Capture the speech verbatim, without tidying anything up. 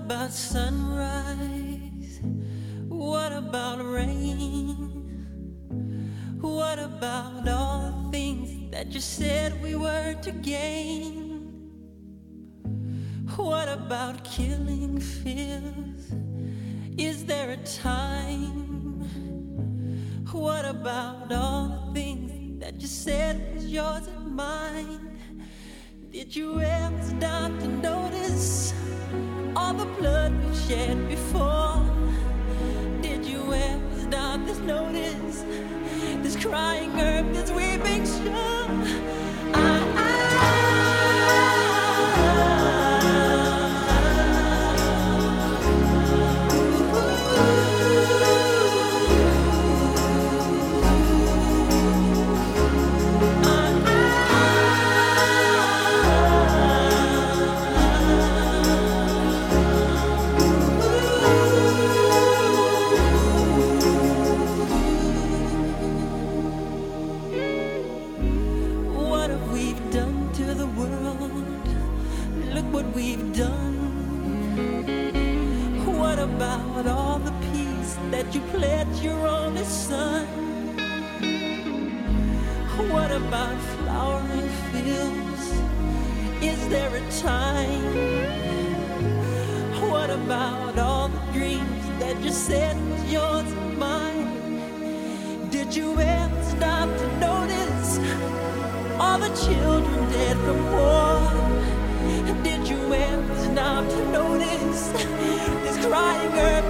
about sunrise? What about rain? What about all the things that you said we were to gain? What about killing fears? Is there a time? What about all the things that you said was yours and mine? Did you ever stop to notice all the blood we shed before? Did you ever stop to notice this crying earth, this weeping shore? I, I we've done. What about all the peace that you pledged your only son? What about flowering fields? Is there a time? What about all the dreams that you said was yours and mine? Did you ever stop to notice all the children dead from war? Did you ever stop to notice this crying earth?